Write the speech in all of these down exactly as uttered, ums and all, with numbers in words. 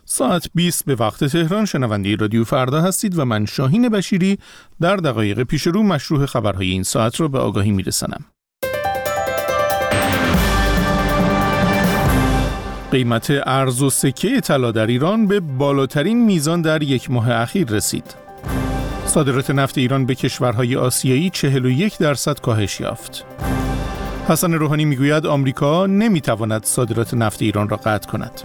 ساعت بیست به وقت تهران. شنونده رادیو فردا هستید و من شاهین بشیری در دقایق پیش رو مشروع خبرهای این ساعت رو به آگاهی میرسانم. قیمت ارز و سکه طلا در ایران به بالاترین میزان در یک ماه اخیر رسید. صادرات نفت ایران به کشورهای آسیایی چهل و یک درصد کاهش یافت. حسن روحانی میگوید آمریکا نمیتواند صادرات نفت ایران را قطع کند.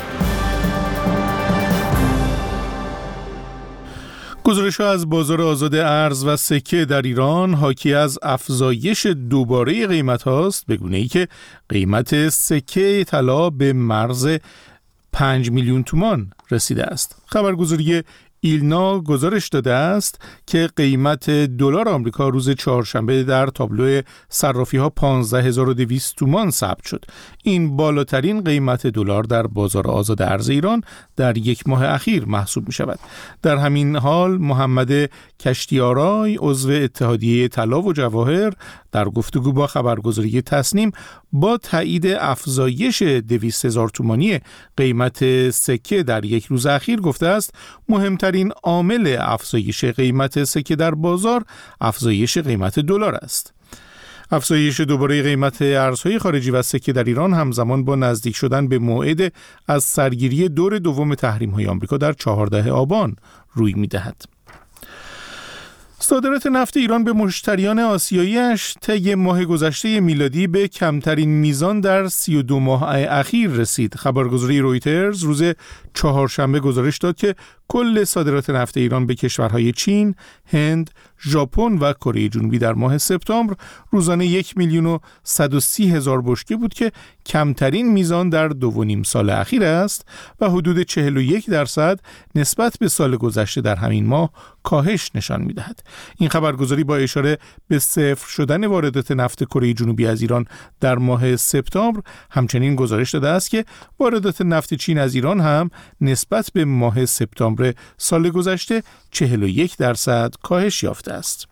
گزارش‌ها از بازار آزاد ارز و سکه در ایران حاکی از افزایش دوباره قیمت هاست، به گونه‌ای که قیمت سکه طلا به مرز پنج میلیون تومان رسیده است. خبرگزاری ایلنا گزارش داده است که قیمت دلار آمریکا روز چهارشنبه در تابلو صرافی‌ها پانزده هزار و دویست تومان ثبت شد. این بالاترین قیمت دلار در بازار آزاد ارز ایران در یک ماه اخیر محسوب می شود. در همین حال محمد کشتیارای عضو اتحادیه طلا و جواهر در گفتگو با خبرگزاری تصنیم با تایید افزایش دویست هزار تومانی قیمت سکه در یک روز اخیر گفته است مهمترین عامل افزایش قیمت سکه در بازار افزایش قیمت دلار است. افزایش دوباره قیمت ارزهای خارجی و سکه در ایران همزمان با نزدیک شدن به موعد از سرگیری دور دوم تحریم‌های آمریکا در چهاردهم آبان روی می‌دهد. صادرات نفت ایران به مشتریان آسیایی‌اش طی ماه گذشته میلادی به کمترین میزان در سی و دو ماه اخیر رسید. خبرگزاری رویترز روز چهارشنبه گزارش داد که کل صادرات نفت ایران به کشورهای چین، هند، ژاپن و کره جنوبی در ماه سپتامبر روزانه یک میلیون و صد و سی هزار بشکه بود که کمترین میزان در دو و نیم سال اخیر است و حدود چهل و یک درصد نسبت به سال گذشته در همین ماه کاهش نشان می‌دهد. این خبرگزاری با اشاره به صفر شدن واردات نفت کره جنوبی از ایران در ماه سپتامبر همچنین گزارش داده است که واردات نفت چین از ایران هم نسبت به ماه سپتامبر سال گذشته چهل و یک درصد کاهش یافته است.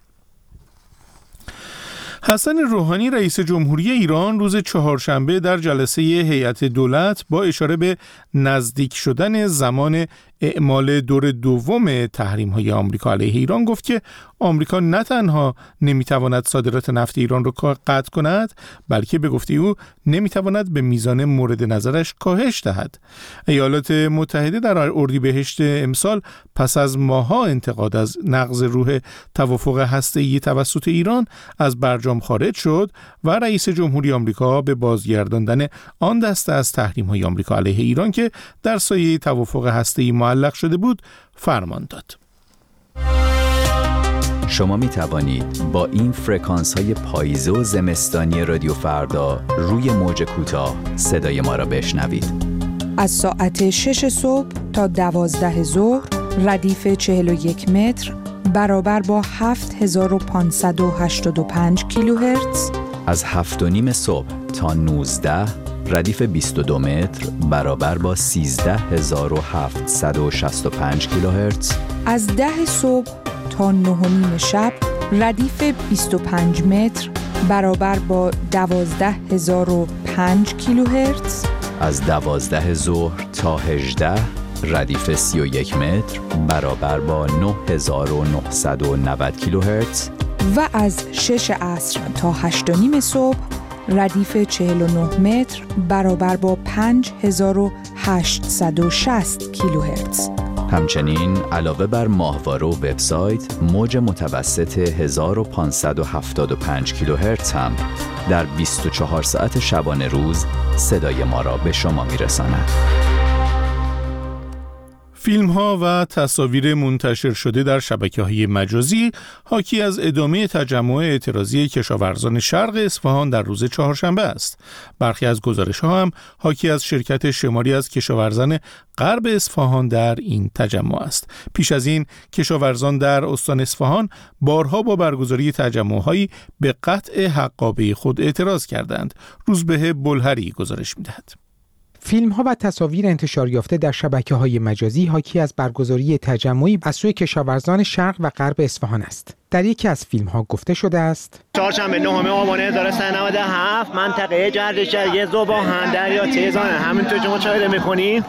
حسن روحانی رئیس جمهوری ایران روز چهارشنبه در جلسه هیئت دولت با اشاره به نزدیک شدن زمان اعمال دور دوم تحریم‌های آمریکا علیه ایران گفت که آمریکا نه تنها نمیتواند صادرات نفت ایران را قطع کند، بلکه به گفته او نمیتواند به میزان مورد نظرش کاهش دهد. ایالات متحده در اردیبهشت امسال پس از ماه‌ها انتقاد از نقض روح توافق هسته‌ای توسط ایران از برجام خارج شد و رئیس جمهوری آمریکا به بازگرداندن آن دسته از تحریم‌های آمریکا علیه ایران که در سایه توافق هسته‌ای معلق شده بود فرمان داد. شما می توانید با این فرکانس های پاییزه و زمستانی رادیو فردا روی موج کوتاه صدای ما را بشنوید. از ساعت شش صبح تا دوازده ظهر ردیف چهل و یک متر برابر با هفت هزار و پانصد و هشتاد و پنج کیلوهرتز. از هفت و نیم صبح تا نوزده ردیف بیست و دو متر برابر با سیزده هزار و هفتصد و شصت و پنج کیلوهرتز. از ده صبح تا نه و نیم شب ردیف بیست و پنج متر برابر با دوازده هزار و پنج کیلوهرتز. از دوازده ظهر تا هجده ردیف سی و یک متر برابر با نه هزار و نهصد و نود کیلوهرتز. و از شش عصر تا هشت و نیم صبح ردیف چهل و نه متر برابر با پنج هزار و هشتصد و شصت کیلوهرتز. همچنین علاوه بر ماهواره و وبسایت موج متوسط هزار و پانصد و هفتاد و پنج کیلوهرتز هم در بیست و چهار ساعت شبانه روز صدای ما را به شما میرساند. فیلم ها و تصاویر منتشر شده در شبکه‌های مجازی حاکی از ادامه تجمع اعتراضی کشاورزان شرق اصفهان در روز چهارشنبه است. برخی از گزارش ها هم حاکی از شرکت شماری از کشاورزان غرب اصفهان در این تجمع است. پیش از این کشاورزان در استان اصفهان بارها با برگزاری تجمع‌هایی به قطع حقابه خود اعتراض کردند. روزبه بلهری گزارش می‌دهد. فیلم ها و تصاویر انتشار یافته در شبکه‌های مجازی حاکی از برگزاری تجمعی از سوی کشاورزان شرق و غرب اصفهان است. در یکی از فیلم ها گفته شده است: چهارشنبه نهم آبان هزار و سیصد و نود و هفت منطقه گردشگری ذوباهن دریا تیزان همینطور که مشاهده می‌کنید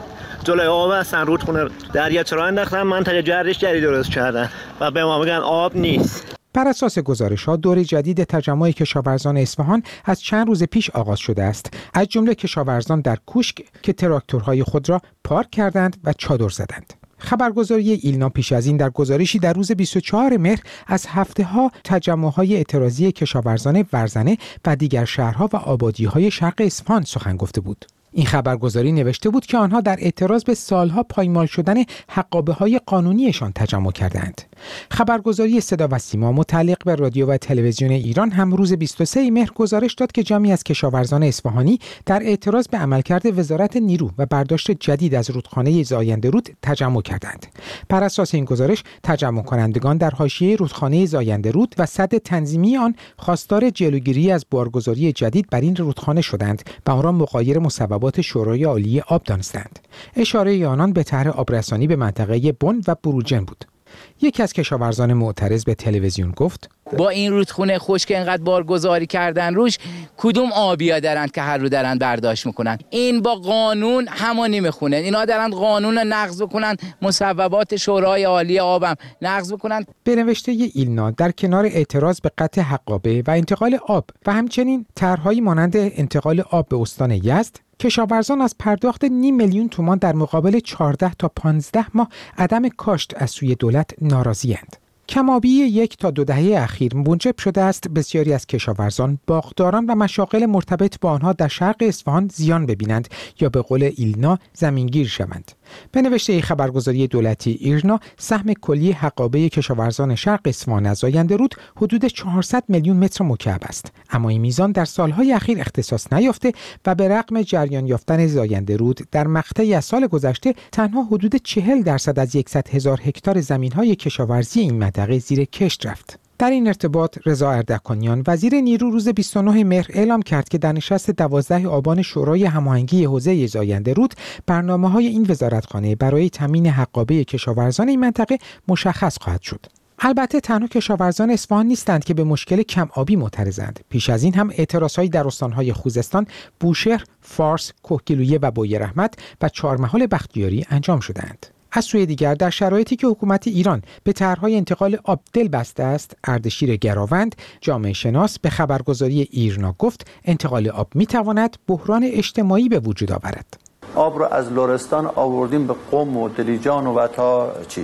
جلوی آب هستن، رودخونه دریاچه را انداختن، منطقه جریش جدید درست کردن و به ما میگن آب نیست. بر اساس گزارش‌ها دوره جدید تجمع کشاورزان اصفهان از چند روز پیش آغاز شده است، از جمله کشاورزان در کوشک که تراکتورهای خود را پارک کردند و چادر زدند. خبرگزاری ایلنا پیش از این در گزارشی در روز بیست و چهارم مهر از هفته‌ها تجمع‌های اعتراضی کشاورزان ورزنه و دیگر شهرها و آبادی‌های شرق اصفهان سخن گفته بود. این خبرگزاری نوشته بود که آنها در اعتراض به سالها پایمال شدن حقابه‌های قانونیشان تجمع کردند. خبرگزاری صدا و سیما متعلق به رادیو و تلویزیون ایران هم روز بیست و سوم مهر گزارش داد که جمعی از کشاورزان اصفهانی در اعتراض به عملکرد وزارت نیرو و برداشت جدید از رودخانه زاینده رود تجمع کردند. بر اساس این گزارش تجمع کنندگان در حاشیه رودخانه زاینده رود و سد تنظیمی آن خواستار جلوگیری از بارگذاری جدید بر این رودخانه شدند و آن را مغایر مصوبات شورای عالی آب دانستند. اشاره آنان به طرح آبرسانی به منطقه بن و بروجن بود. یکی از کشاورزان معترض به تلویزیون گفت: با این رودخونه خشک اینقدر بارگذاری کردن روش، کدوم آبیا دارن که هر رو دارن برداشت میکنن؟ این با قانون همانی میخونه. اینا دارن قانون رو نقض بکنن، مصوبات شورای عالی آبم نقض بکنن. به نوشته ایلنا در کنار اعتراض به قطع حقابه و انتقال آب و همچنین طرح‌هایی مانند انتقال آب به استان یزد، کشاورزان از پرداخت نیم میلیون تومان در مقابل چهارده تا پانزده ماه عدم کاشت از سوی دولت ناراضی‌اند. کمابی یک تا دو دهه اخیر موجب شده است بسیاری از کشاورزان، باغداران و مشاغل مرتبط با آنها در شرق اصفهان زیان ببینند یا به قول ایلنا زمینگیر شوند. به نوشته خبرگزاری دولتی ایرنا، سهم کلی حقابه کشاورزان شرق اصفهان از زاینده رود حدود چهارصد میلیون متر مکعب است، اما این میزان در سالهای اخیر اختصاص نیافته و به رغم جریان یافتن زاینده رود در مقطعی از سال گذشته تنها حدود چهل درصد از صد هزار هکتار زمین‌های کشاورزی این منطقه زیر کشت رفت. در این ارتباط رضا اردکانیان وزیر نیرو روز بیست و نهم مهر اعلام کرد که در نشست دوازده آبان شورای هماهنگی حوزه زاینده رود برنامه‌های این وزارتخانه برای تامین حقابه کشاورزان این منطقه مشخص خواهد شد. البته تنها کشاورزان اصفهان نیستند که به مشکل کم آبی معترضند. پیش از این هم اعتراضهایی در استان‌های خوزستان، بوشهر، فارس، کوهگیلویه و بویراحمد و چهارمحال بختیاری انجام شدند. از سوی دیگر در شرایطی که حکومت ایران به طرح‌های انتقال آب دل بسته است، اردشیر گراوند جامعه شناس به خبرگزاری ایرنا گفت انتقال آب می‌تواند بحران اجتماعی به وجود آورد. آب رو از لرستان آوردیم به قم و دلیجان و تا چی؟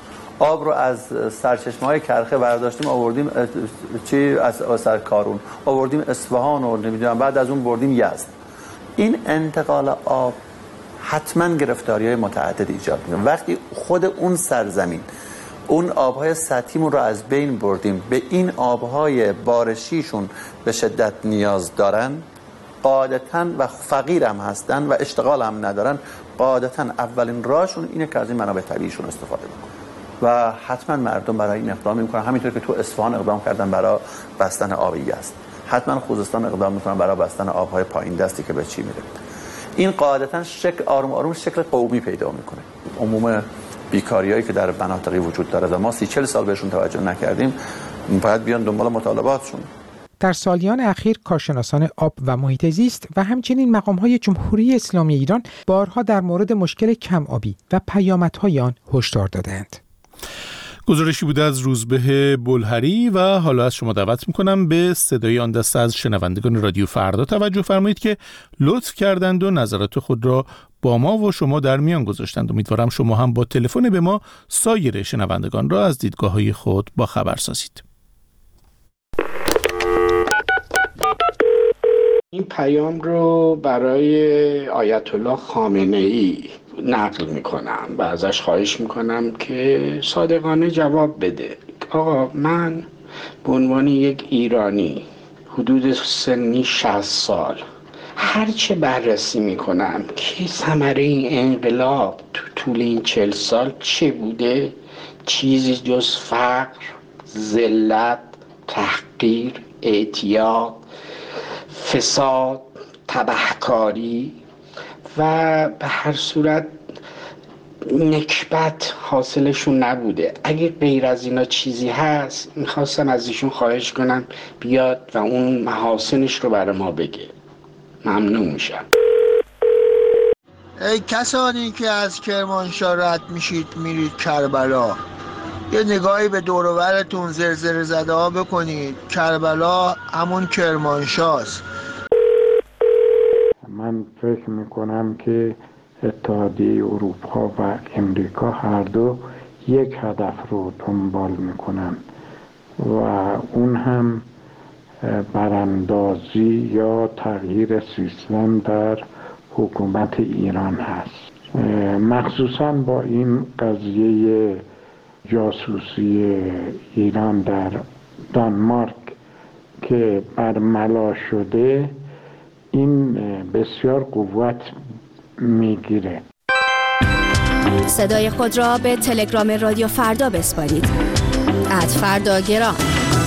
آب رو از سرچشمه‌های کرخه برداشتیم آوردیم چی از سر کارون، آوردیم اصفهان و نمیدونم بعد از اون بردیم یزد. این انتقال آب حتما گرفتاری‌های متعدد ایجاد می‌کنه. وقتی خود اون سرزمین اون آب‌های سطحیمون رو از بین بردیم، به این آب‌های بارشیشون به شدت نیاز دارن، قاعدتاً و فقیر هم هستن و اشتغال هم ندارن، قاعدتاً اولین راهشون اینه که از این منابع طبیعیشون استفاده بکنن و حتما مردم برای این اقدام میکنن. همینطور که تو اصفهان اقدام کردن برای بستن آب یزد، حتما خوزستان اقدام میکنن برای بستن آب‌های پایین دستی که به چی میره. این قاعدتاً شکل آروم آروم شکل قومی پیدا میکنه. عموم بیکاریایی که در مناطقی وجود داره و ما سی چهل سال بهشون توجه نکردیم، باید بیان دنبال مطالباتشون. در سالیان اخیر کارشناسان آب و محیط زیست و همچنین مقام‌های جمهوری اسلامی ایران بارها در مورد مشکل کم آبی و پیامدهای آن هشدار دادند. گزارشی بوده از روزبه بلهری و حالا از شما دعوت میکنم به صدای آن دسته از شنوندگان رادیو فردا توجه فرمایید که لطف کردند و نظرات خود را با ما و شما در میان گذاشتند. امیدوارم شما هم با تلفن به ما سایر شنوندگان را از دیدگاه‌های خود با خبر سازید. این پیام رو برای آیت الله خامنه‌ای نقل میکنم و ازش خواهش میکنم که صادقانه جواب بده. آقا، من به عنوان یک ایرانی حدود سنی شصت سال هرچه بررسی میکنم که ثمره این انقلاب تو طول این چهل سال چه بوده، چیزی جز فقر، ذلت، تحقیر، اعتیاد، فساد، تبهکاری و به هر صورت نکبت حاصلشون نبوده. اگه غیر از اینا چیزی هست میخواستم از ایشون خواهش کنم بیاد و اون محاسنش رو برای ما بگه. ممنون میشم. ای کسانی که از کرمانشاه رد میشید میرید کربلا، یه نگاهی به دور و برتون زرزره زده ها بکنید. کربلا همون کرمانشاهست. من فکر میکنم که اتحادیه اروپا و امریکا هر دو یک هدف رو دنبال میکنن و اون هم براندازی یا تغییر سیستم در حکومت ایران هست، مخصوصا با این قضیه جاسوسی ایران در دانمارک که برملا شده. این بسیار قوت میگیره. صدای خود را به تلگرام رادیو فردا بسپارید. ات فردا گرام.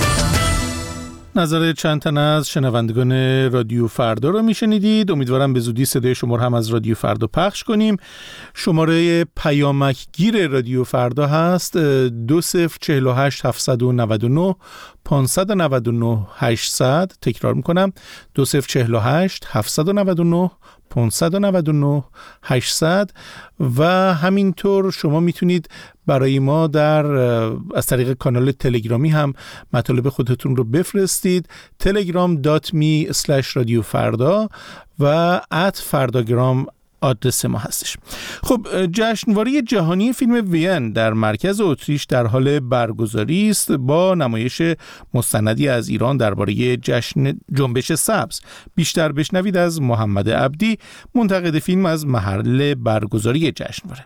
نظر چند تن از شنوندگان رادیو فردا رو میشنیدید. امیدوارم به زودی صدای شما رو هم از رادیو فردا پخش کنیم. شماره پیامک گیر رادیو فردا هست دو صفر چهل و هشت هفتصد و نود و نه پانصد و نود و نه هشتصد. تکرار میکنم دو صفر چهل و هشت هفتصد و نود و نه پانصد و نود و نه هشتصد. و همینطور شما میتونید برای ما در از طریق کانال تلگرامی هم مطالب خودتون رو بفرستید. تلگرام دات می اسلش رادیو فردا و ات فرداگرام آدرس ما هستش. خب جشنواره جهانی فیلم وین در مرکز اتریش در حال برگزاری است با نمایش مستندی از ایران درباره جشن جنبش سبز. بیشتر بشنوید از محمد عبدی، منتقد فیلم از محل برگزاری جشنواره.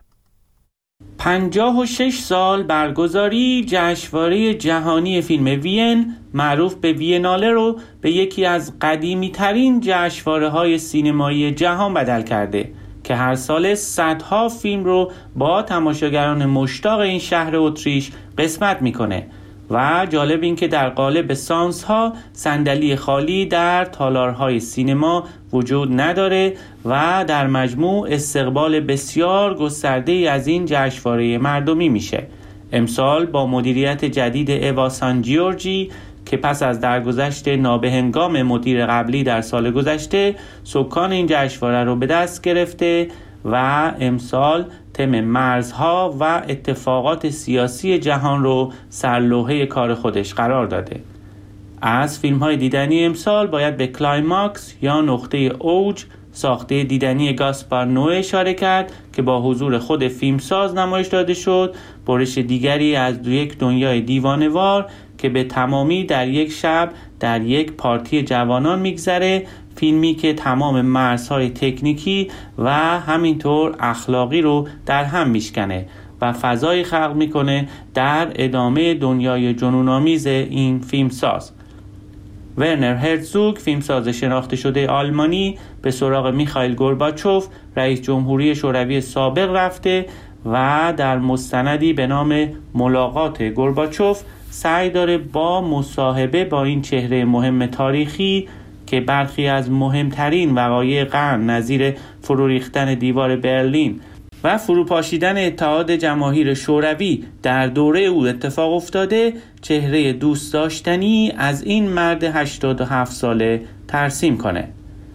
پنجاه و شش سال برگزاری جشنواره جهانی فیلم وین معروف به ویناله رو به یکی از قدیمی ترین جشنواره های سینمایی جهان بدل کرده که هر سال صدها فیلم رو با تماشاگران مشتاق این شهر اتریش قسمت میکنه و جالب این که در قالب سانس ها صندلی خالی در تالارهای سینما وجود نداره و در مجموع استقبال بسیار گسترده‌ای از این جشنواره مردمی میشه. امسال با مدیریت جدید اوا سان جیورجی که پس از درگذشت نابهنگام مدیر قبلی در سال گذشته سکان این جشنواره رو به دست گرفته و امسال تم مرزها و اتفاقات سیاسی جهان رو سرلوحه کار خودش قرار داده. از فیلم‌های دیدنی امسال باید به کلایماکس یا نقطه اوج ساخته دیدنی گاسپار نوئه اشاره کرد که با حضور خود فیلمساز نمایش داده شد. برش دیگری از یک دنیای دیوانه‌وار که به تمامی در یک شب در یک پارتی جوانان میگذره، فیلمی که تمام مرزهای تکنیکی و همینطور اخلاقی رو در هم میشکنه و فضایی خلق میکنه در ادامه دنیای جنون‌آمیز این فیلمساز. ورنر هرتزوگ، فیلمساز شناخته شده آلمانی، به سراغ میخائیل گورباچوف رئیس جمهوری شوروی سابق رفته و در مستندی به نام ملاقات گورباچوف سعی داره با مصاحبه با این چهره مهم تاریخی که برخی از مهمترین وقایع قرن نظیر فرو ریختن دیوار برلین و فروپاشیدن اتحاد جماهیر شوروی در دوره او اتفاق افتاده، چهره دوست داشتنی از این مرد هشتاد و هفت ساله ترسیم کنه.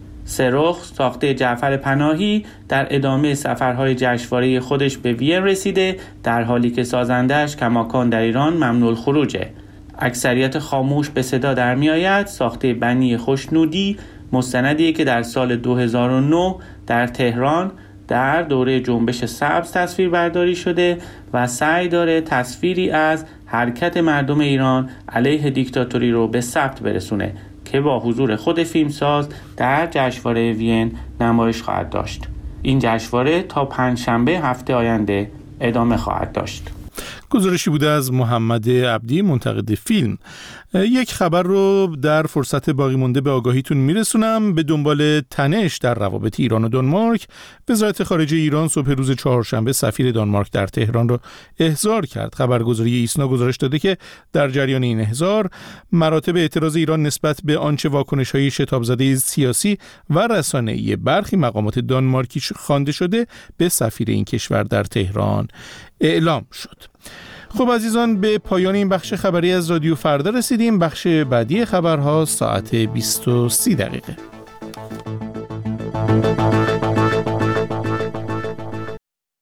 سرخ ساخته جعفر پناهی در ادامه سفرهای جشنواره خودش به وین رسیده، در حالی که سازندش کماکان در ایران ممنوع الخروجه. اکثریت خاموش به صدا در می آید ساخته بنی خوشنودی، مستندی که در سال دو هزار و نه در تهران در دوره جنبش سبز تصویر برداری شده و سعی داره تصویری از حرکت مردم ایران علیه دیکتاتوری رو به ثبت برسونه که با حضور خود فیلمساز در جشنواره وین نمایش خواهد داشت. این جشنواره تا پنجشنبه هفته آینده ادامه خواهد داشت. گزارشی بوده از محمد عبدی، منتقد فیلم. یک خبر رو در فرصت باقی مونده به آگاهیتون میرسونم. به دنبال تنش در روابط ایران و دانمارک، وزارت خارجه ایران صبح روز چهارشنبه سفیر دانمارک در تهران رو احضار کرد. خبرگزاری ایسنا گزارش داده که در جریان این احضار مراتب اعتراض ایران نسبت به آنچه واکنش‌های شتاب‌زده سیاسی و رسانه‌ای برخی مقامات دانمارکی خوانده شده به سفیر این کشور در تهران اعلام شد. خب عزیزان، به پایان این بخش خبری از رادیو فردا رسیدیم. بخش بعدی خبرها ساعت بیست و سه دقیقه.